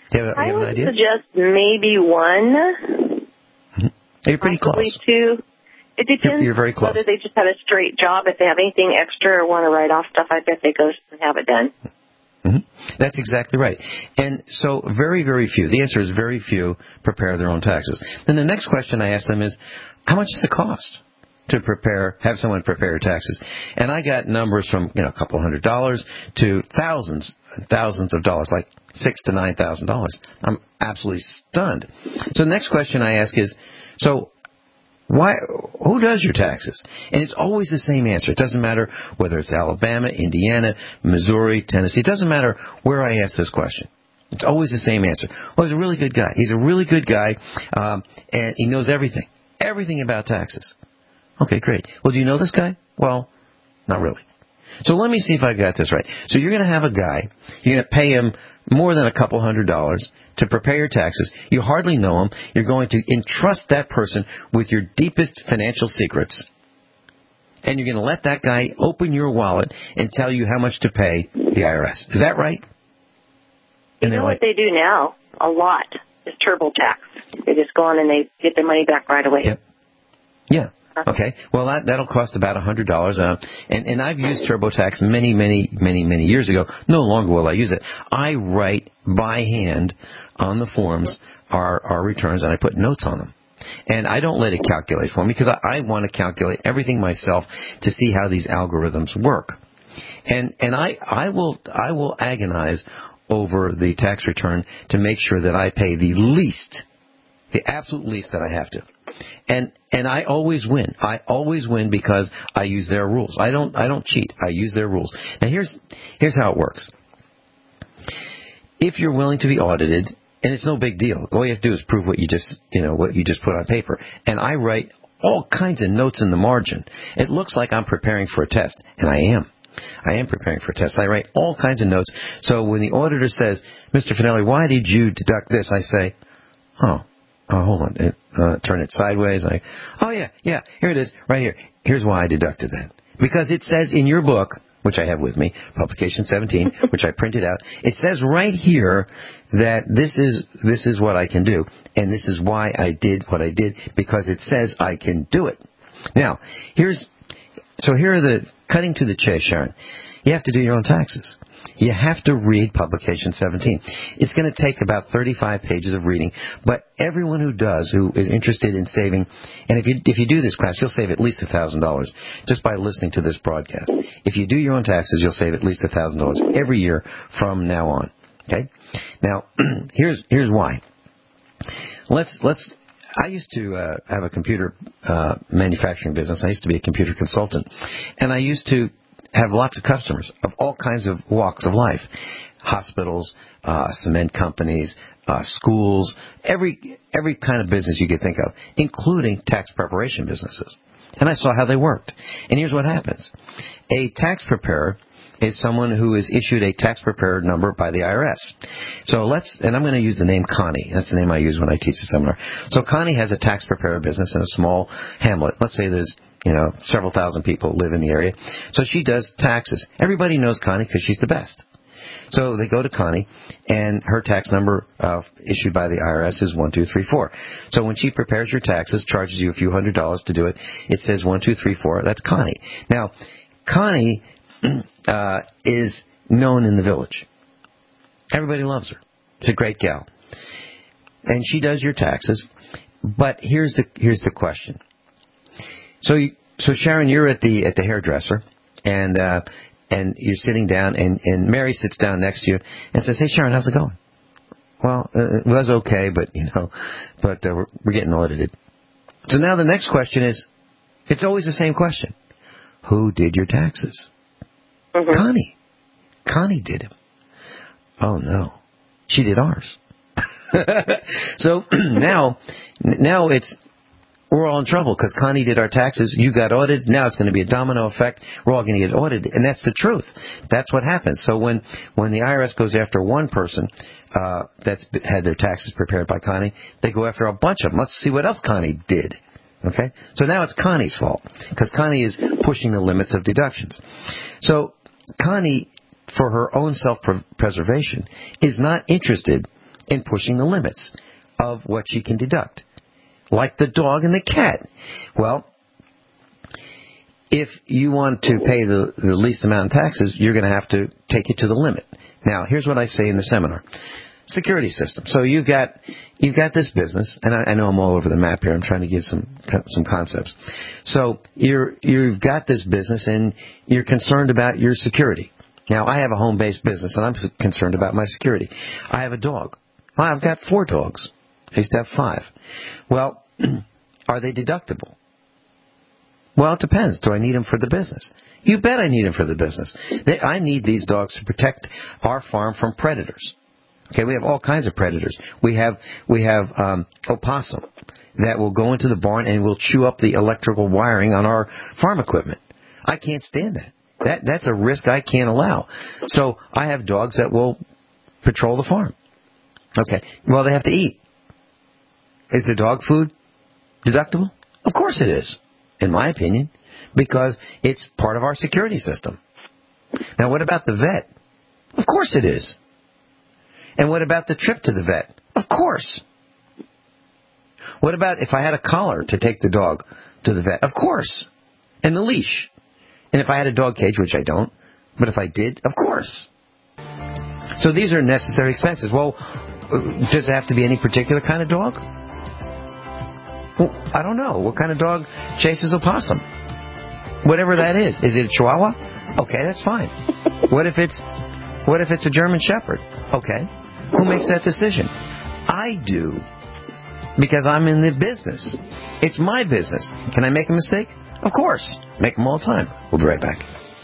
Do you have, I you have would an idea? suggest maybe one. Mm-hmm. You're pretty possibly close. Two. It depends You're, you're very close. whether they just had a straight job. If they have anything extra or want to write off stuff, I bet they go and have it done. Mm-hmm. That's exactly right. And so very, very few. The answer is very few prepare their own taxes. Then the next question I ask them is, how much does it cost to prepare, have someone prepare your taxes? And I got numbers from, you know, a couple hundred dollars to thousands, thousands of dollars, like six to nine thousand dollars. I'm absolutely stunned. So the next question I ask is, so why? Who does your taxes? And it's always the same answer. It doesn't matter whether it's Alabama, Indiana, Missouri, Tennessee. It doesn't matter where I ask this question. It's always the same answer. Well, he's a really good guy. He's a really good guy, um, and he knows everything, everything about taxes. Okay, great. Well, do you know this guy? Well, not really. So let me see if I got this right. So you're going to have a guy, you're going to pay him more than a couple hundred dollars to prepare your taxes. You hardly know him. You're going to entrust that person with your deepest financial secrets. And you're going to let that guy open your wallet and tell you how much to pay the I R S. Is that right? And you know like, what they do now? A lot is TurboTax. They just go on and they get their money back right away. Yep. Yeah. Okay. Well, that, that'll cost about one hundred dollars. Uh, and, and I've used TurboTax many, many, many, many years ago. No longer will I use it. I write by hand on the forms our, our returns, and I put notes on them. And I don't let it calculate for me because I, I want to calculate everything myself to see how these algorithms work. And and I, I will I will agonize over the tax return to make sure that I pay the least, the absolute least that I have to. And and I always win. I always win because I use their rules. I don't I don't cheat. I use their rules. Now here's here's how it works. If you're willing to be audited, and it's no big deal, all you have to do is prove what you just you know what you just put on paper. And I write all kinds of notes in the margin. It looks like I'm preparing for a test, and I am. I am preparing for a test. I write all kinds of notes. So when the auditor says, Mister Finelli, why did you deduct this? I say, oh. Oh, hold on. It, uh, turn it sideways. I, oh, yeah, yeah. Here it is, right here. Here's why I deducted that. Because it says in your book, which I have with me, Publication seventeen, which I printed out, it says right here that this is this is what I can do, and this is why I did what I did, because it says I can do it. Now, here's so here are the cutting to the chase, Sharon. You have to do your own taxes. You have to read Publication seventeen. It's going to take about thirty-five pages of reading, but everyone who does, who is interested in saving, and if you if you do this class, you'll save at least one thousand dollars just by listening to this broadcast. If you do your own taxes, you'll save at least one thousand dollars every year from now on. Okay? Now, here's here's why. Let's let's. I used to uh, have a computer uh, manufacturing business. I used to be a computer consultant, and I used to have lots of customers of all kinds of walks of life. Hospitals, uh, cement companies, uh, schools, every every kind of business you could think of, including tax preparation businesses. And I saw how they worked. And here's what happens. A tax preparer is someone who is issued a tax preparer number by the I R S. So let's, and I'm going to use the name Connie. That's the name I use when I teach the seminar. So Connie has a tax preparer business in a small hamlet. Let's say there's You know, several thousand people live in the area. So she does taxes. Everybody knows Connie because she's the best. So they go to Connie, and her tax number uh, issued by the I R S is one two three four. So when she prepares your taxes, charges you a few hundred dollars to do it, it says one two three four. That's Connie. Now, Connie uh, is known in the village. Everybody loves her. She's a great gal. And she does your taxes. But here's the here's the question. So, you, so Sharon, you're at the at the hairdresser, and uh, and you're sitting down, and, and Mary sits down next to you and says, "Hey, Sharon, how's it going?" Well, uh, it was okay, but you know, but uh, we're, we're getting audited. So now the next question is, it's always the same question: who did your taxes? Mm-hmm. Connie. Connie did them. Oh no, she did ours. So now, now it's. We're all in trouble because Connie did our taxes. You got audited. Now it's going to be a domino effect. We're all going to get audited. And that's the truth. That's what happens. So when, when the I R S goes after one person uh, that's had their taxes prepared by Connie, they go after a bunch of them. Let's see what else Connie did. Okay? So now it's Connie's fault because Connie is pushing the limits of deductions. So Connie, for her own self-preservation, is not interested in pushing the limits of what she can deduct. Like the dog and the cat. Well, if you want to pay the, the least amount in taxes, you're going to have to take it to the limit. Now, here's what I say in the seminar. Security system. So you've got you've got this business, and I, I know I'm all over the map here. I'm trying to give some some concepts. So you're you've got this business, and you're concerned about your security. Now, I have a home-based business, and I'm concerned about my security. I have a dog. Well, I've got four dogs. I used to have five. Well, are they deductible? Well, it depends. Do I need them for the business? You bet I need them for the business. They, I need these dogs to protect our farm from predators. Okay, we have all kinds of predators. We have we have um, opossum that will go into the barn and will chew up the electrical wiring on our farm equipment. I can't stand that. That that's a risk I can't allow. So I have dogs that will patrol the farm. Okay, well, they have to eat. Is the dog food deductible? Of course it is, in my opinion, because it's part of our security system. Now, what about the vet? Of course it is. And what about the trip to the vet? Of course. What about if I had a collar to take the dog to the vet? Of course. And the leash. And if I had a dog cage, which I don't, but if I did, of course. So these are necessary expenses. Well, does it have to be any particular kind of dog? Well, I don't know. What kind of dog chases opossum? Whatever that is. Is it a Chihuahua? Okay, that's fine. What if it's what if it's a German Shepherd? Okay. Who makes that decision? I do. Because I'm in the business. It's my business. Can I make a mistake? Of course. Make them all the time. We'll be right back.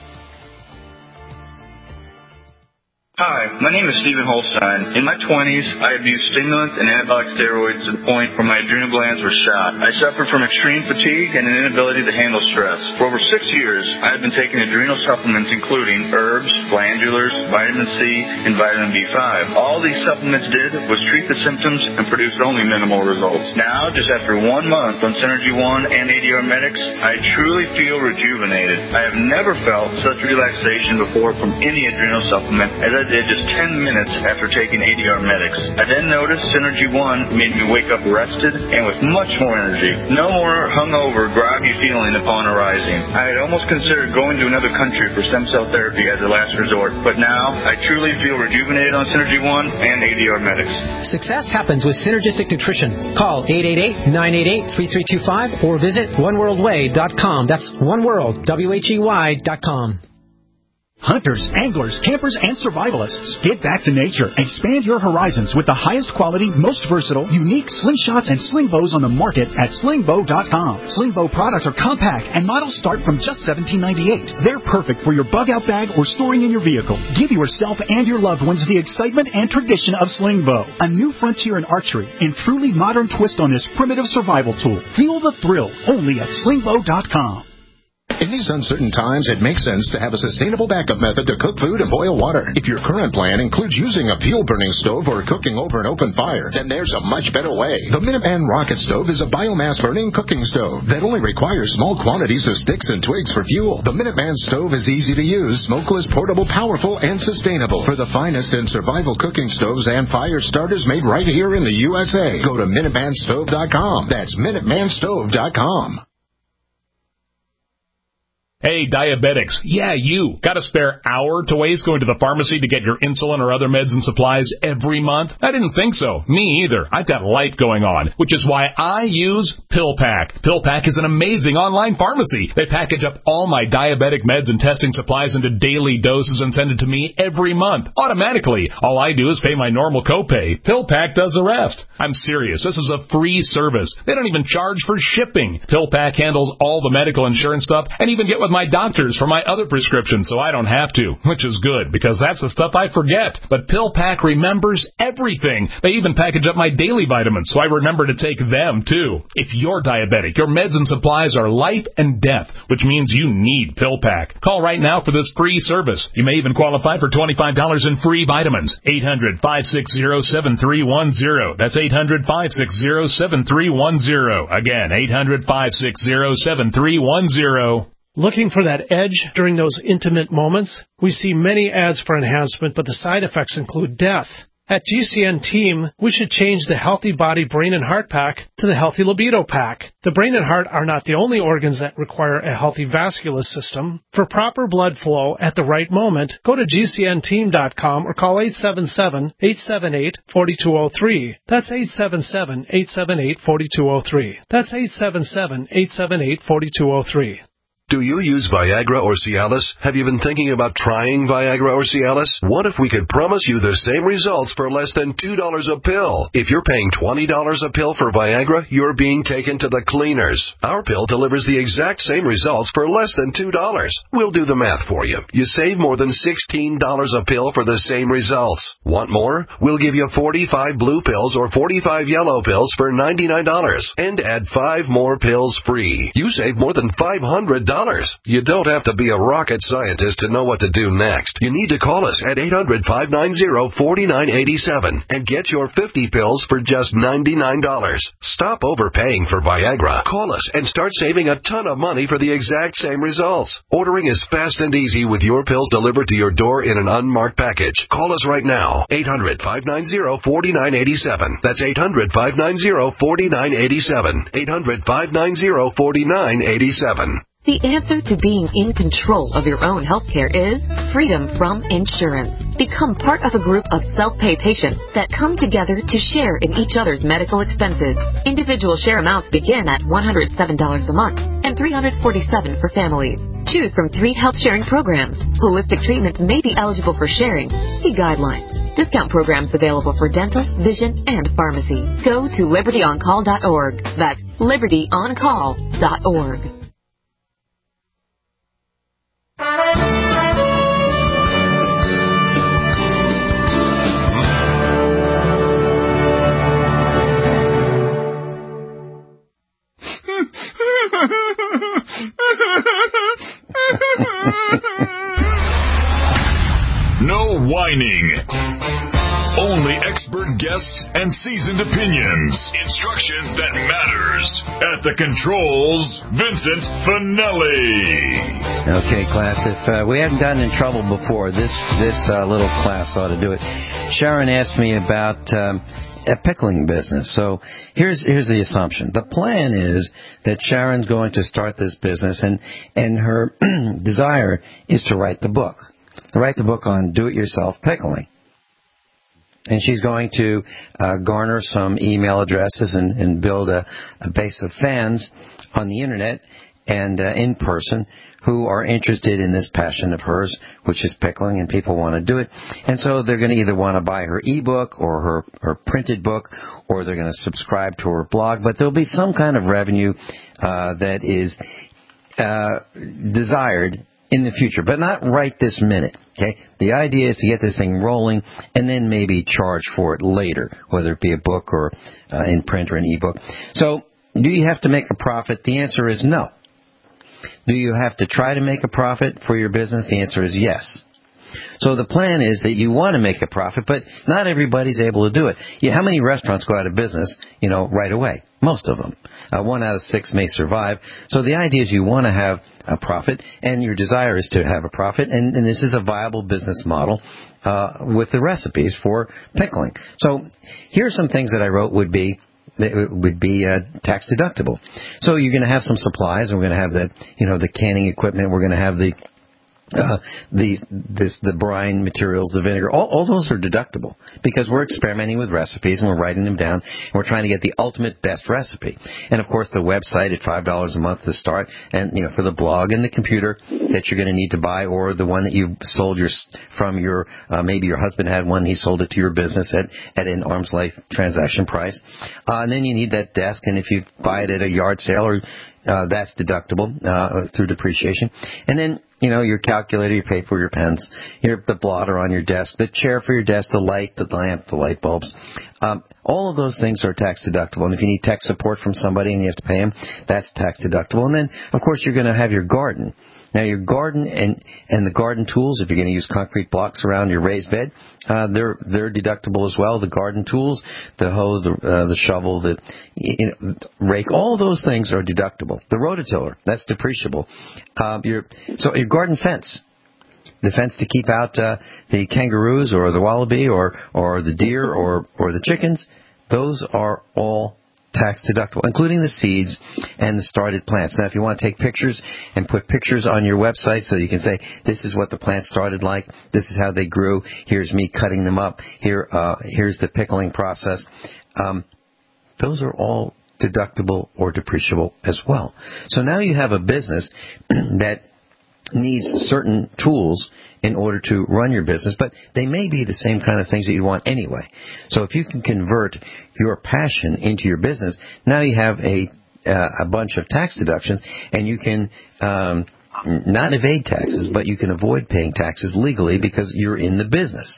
Hi, my name is Stephen Holstein. In my twenties, I abused stimulants and anabolic steroids to the point where my adrenal glands were shot. I suffered from extreme fatigue and an inability to handle stress. For over six years, I have been taking adrenal supplements including herbs, glandulars, vitamin C, and vitamin B five. All these supplements did was treat the symptoms and produced only minimal results. Now, just after one month on Synergy One and A D R Medics, I truly feel rejuvenated. I have never felt such relaxation before from any adrenal supplement as I did just ten minutes after taking A D R Medics. I then noticed Synergy One made me wake up rested and with much more energy. No more hungover, groggy feeling upon arising. I had almost considered going to another country for stem cell therapy as a last resort, but now I truly feel rejuvenated on Synergy One and A D R Medics. Success happens with Synergistic Nutrition. Call eight eight eight, nine eight eight, three three two five or visit one world way dot com. That's oneworld, W H E Y dot com. Hunters, anglers, campers, and survivalists, get back to nature. Expand your horizons with the highest quality, most versatile, unique slingshots and sling bows on the market at sling bow dot com. Sling bow products are compact and models start from just seventeen ninety-eight. They're perfect for your bug out bag or storing in your vehicle. Give yourself and your loved ones the excitement and tradition of sling bow, a new frontier in archery and truly modern twist on this primitive survival tool. Feel the thrill only at sling bow dot com. In these uncertain times, it makes sense to have a sustainable backup method to cook food and boil water. If your current plan includes using a fuel-burning stove or cooking over an open fire, then there's a much better way. The Minuteman Rocket Stove is a biomass-burning cooking stove that only requires small quantities of sticks and twigs for fuel. The Minuteman Stove is easy to use, smokeless, portable, powerful, and sustainable. For the finest in survival cooking stoves and fire starters made right here in the U S A, go to minuteman stove dot com. That's minuteman stove dot com. Hey, diabetics. Yeah, you. Got a spare hour to waste going to the pharmacy to get your insulin or other meds and supplies every month? I didn't think so. Me either. I've got life going on, which is why I use PillPack. PillPack is an amazing online pharmacy. They package up all my diabetic meds and testing supplies into daily doses and send it to me every month, automatically. All I do is pay my normal copay. PillPack does the rest. I'm serious. This is a free service. They don't even charge for shipping. PillPack handles all the medical insurance stuff and even get with my doctors for my other prescriptions so I don't have to, which is good because that's the stuff I forget. But PillPack remembers everything. They even package up my daily vitamins so I remember to take them too. If you're diabetic, your meds and supplies are life and death, which means you need PillPack. Call right now for this free service. You may even qualify for twenty-five dollars in free vitamins. eight hundred, five six zero, seven three one zero. That's eight hundred, five six zero, seven three one zero. Again, eight hundred, five six zero, seven three one zero. Looking for that edge during those intimate moments? We see many ads for enhancement, but the side effects include death. At G C N Team, we should change the Healthy Body, Brain, and Heart Pack to the Healthy Libido Pack. The brain and heart are not the only organs that require a healthy vascular system. For proper blood flow at the right moment, go to G C N team dot com or call eight seven seven, eight seven eight, four two zero three. That's eight seven seven, eight seven eight, four two zero three. That's eight seven seven, eight seven eight, four two zero three. Do you use Viagra or Cialis? Have you been thinking about trying Viagra or Cialis? What if we could promise you the same results for less than two dollars a pill? If you're paying twenty dollars a pill for Viagra, you're being taken to the cleaners. Our pill delivers the exact same results for less than two dollars. We'll do the math for you. You save more than sixteen dollars a pill for the same results. Want more? We'll give you forty-five blue pills or forty-five yellow pills for ninety-nine dollars and add five more pills free. You save more than five hundred dollars. You don't have to be a rocket scientist to know what to do next. You need to call us at eight hundred, five nine zero, four nine eight seven and get your fifty pills for just ninety-nine dollars. Stop overpaying for Viagra. Call us and start saving a ton of money for the exact same results. Ordering is fast and easy with your pills delivered to your door in an unmarked package. Call us right now. eight hundred, five nine zero, four nine eight seven. That's eight hundred, five nine zero, four nine eight seven. eight hundred, five nine zero, four nine eight seven. The answer to being in control of your own healthcare is freedom from insurance. Become part of a group of self-pay patients that come together to share in each other's medical expenses. Individual share amounts begin at one hundred seven dollars a month and three hundred forty-seven dollars for families. Choose from three health sharing programs. Holistic treatments may be eligible for sharing. See guidelines. Discount programs available for dental, vision, and pharmacy. Go to liberty on call dot org. That's liberty on call dot org. No whining. Only expert guests and seasoned opinions. Instruction that matters. At the controls, Vincent Finelli. Okay, class, if uh, we hadn't gotten in trouble before, this this uh, little class ought to do it. Sharon asked me about um, a pickling business. So here's here's the assumption. The plan is that Sharon's going to start this business, and, and her desire is to write the book. To write the book on do-it-yourself pickling. And she's going to uh, garner some email addresses and, and build a, a base of fans on the Internet and uh, in person who are interested in this passion of hers, which is pickling, and people want to do it. And so they're going to either want to buy her ebook or her, her printed book, or they're going to subscribe to her blog. But there'll be some kind of revenue uh, that is uh, desired in the future, but not right this minute. Okay, the idea is to get this thing rolling and then maybe charge for it later, whether it be a book or uh, in print or an ebook. So, do you have to make a profit? The answer is no. Do you have to try to make a profit for your business? The answer is yes. So the plan is that you want to make a profit, but not everybody's able to do it. Yeah, how many restaurants go out of business, you know, right away? Most of them. Uh, one out of six may survive. So the idea is you want to have a profit, and your desire is to have a profit, and, and this is a viable business model uh, with the recipes for pickling. So here are some things that I wrote would be that would be uh, tax deductible. So you're going to have some supplies, and we're going to have the, you know, the canning equipment. We're going to have the Uh, the this the brine materials, the vinegar, all, all those are deductible because we're experimenting with recipes and we're writing them down and we're trying to get the ultimate best recipe. And of course, the website at five dollars a month to start, and you know, for the blog and the computer that you're going to need to buy, or the one that you sold your from your uh, maybe your husband had one, he sold it to your business at at an arm's length transaction price. Uh, and then you need that desk, and if you buy it at a yard sale, or uh, that's deductible uh, through depreciation. And then, you know, your calculator, your paper, your pens, your, the blotter on your desk, the chair for your desk, the light, the lamp, the light bulbs. Um, all of those things are tax deductible. And if you need tech support from somebody and you have to pay them, that's tax deductible. And then, of course, you're going to have your garden. Now, your garden and, and the garden tools, if you're going to use concrete blocks around your raised bed, uh, they're they're deductible as well. The garden tools, the hoe, the, uh, the shovel, the you know, rake, all those things are deductible. The rototiller, that's depreciable. Uh, your, so your garden fence, the fence to keep out uh, the kangaroos or the wallaby or, or the deer or, or the chickens, those are all tax deductible, including the seeds and the started plants. Now, if you want to take pictures and put pictures on your website so you can say, this is what the plant started like, this is how they grew, here's me cutting them up, here, uh, here's the pickling process, um, those are all deductible or depreciable as well. So now you have a business that needs certain tools in order to run your business, but they may be the same kind of things that you want anyway. So if you can convert your passion into your business, now you have a uh, a bunch of tax deductions, and you can um, not evade taxes, but you can avoid paying taxes legally because you're in the business.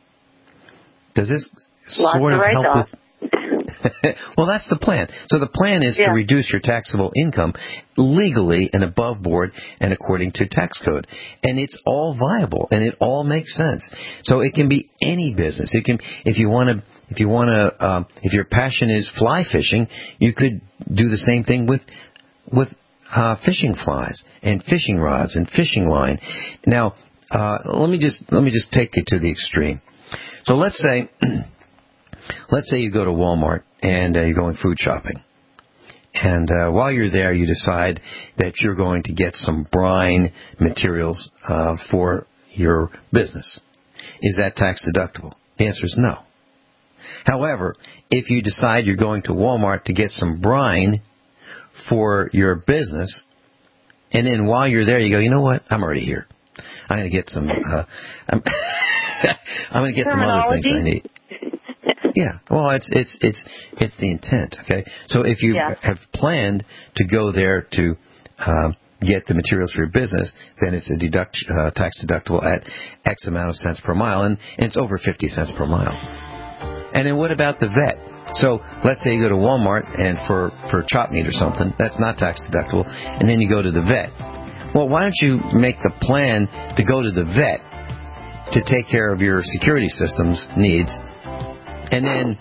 Does this Lots sort of of help write-off. with... Well, that's the plan. So the plan is yeah. to reduce your taxable income legally and above board and according to tax code. And it's all viable and it all makes sense. So it can be any business. It can, if you want to, if you want to, um, if your passion is fly fishing, you could do the same thing with, with, uh, fishing flies and fishing rods and fishing line. Now, uh, let me just, let me just take it to the extreme. So let's say, let's say you go to Walmart and uh, you're going food shopping. And uh, while you're there, you decide that you're going to get some brine materials uh, for your business. Is that tax deductible? The answer is no. However, if you decide you're going to Walmart to get some brine for your business, and then while you're there, you go, you know what? I'm already here. I'm going to get some. Uh, I'm, I'm going to get some other things I need. Yeah, well, it's it's it's it's the intent. Okay, so if you yeah. have planned to go there to uh, get the materials for your business, then it's a deduct uh, tax deductible at X amount of cents per mile, and, and it's over fifty cents per mile. And then what about the vet? So let's say you go to Walmart and for for chop meat or something, that's not tax deductible, and then you go to the vet. Well, why don't you make the plan to go to the vet to take care of your security systems needs? And then,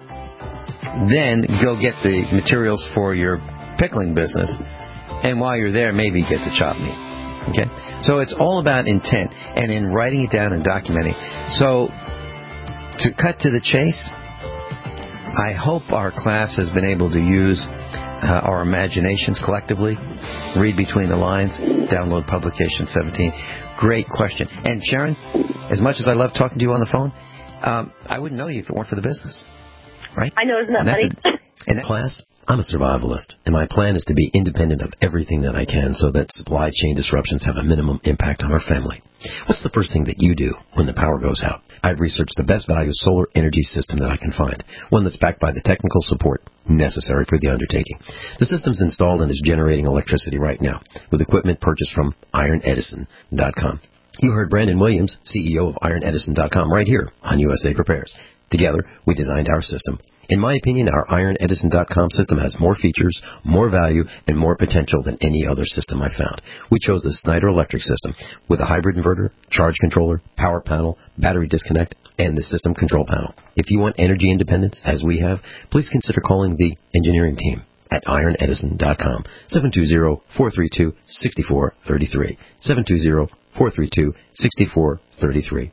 then go get the materials for your pickling business. And while you're there, maybe get the chop meat. Okay? So it's all about intent and in writing it down and documenting. So, to cut to the chase, I hope our class has been able to use uh, our imaginations collectively. Read between the lines. Download Publication seventeen. Great question. And Sharon, as much as I love talking to you on the phone, Um, I wouldn't know you if it weren't for the business, right? I know, isn't that funny? In that class, I'm a survivalist, and my plan is to be independent of everything that I can so that supply chain disruptions have a minimum impact on our family. What's the first thing that you do when the power goes out? I've researched the best value solar energy system that I can find, one that's backed by the technical support necessary for the undertaking. The system's installed and is generating electricity right now with equipment purchased from iron edison dot com. You heard Brandon Williams, C E O of iron edison dot com, right here on U S A Prepares. Together, we designed our system. In my opinion, our iron edison dot com system has more features, more value, and more potential than any other system I've found. We chose the Snyder Electric system with a hybrid inverter, charge controller, power panel, battery disconnect, and the system control panel. If you want energy independence, as we have, please consider calling the engineering team at iron edison dot com, seven two zero, four three two, six four three three, seven two zero, four three two, six four three three.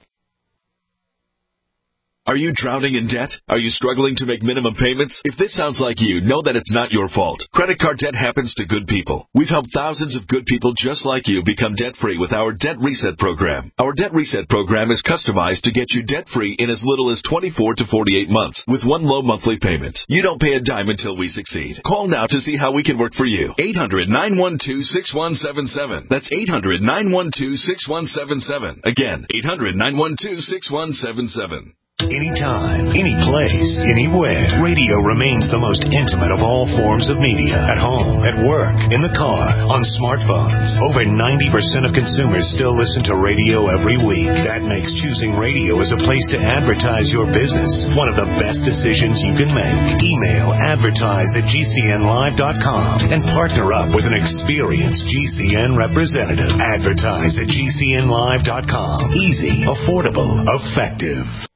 Are you drowning in debt? Are you struggling to make minimum payments? If this sounds like you, know that it's not your fault. Credit card debt happens to good people. We've helped thousands of good people just like you become debt-free with our Debt Reset program. Our Debt Reset program is customized to get you debt-free in as little as twenty-four to forty-eight months with one low monthly payment. You don't pay a dime until we succeed. Call now to see how we can work for you. eight hundred, nine one two, six one seven seven. That's eight hundred, nine one two, six one seven seven. Again, eight hundred, nine one two, six one seven seven. Anytime, any place, anywhere, radio remains the most intimate of all forms of media. At home, at work, in the car, on smartphones. Over ninety percent of consumers still listen to radio every week. That makes choosing radio as a place to advertise your business one of the best decisions you can make. Email advertise at G C N live dot com and partner up with an experienced G C N representative. Advertise at G C N live dot com. Easy, affordable, effective.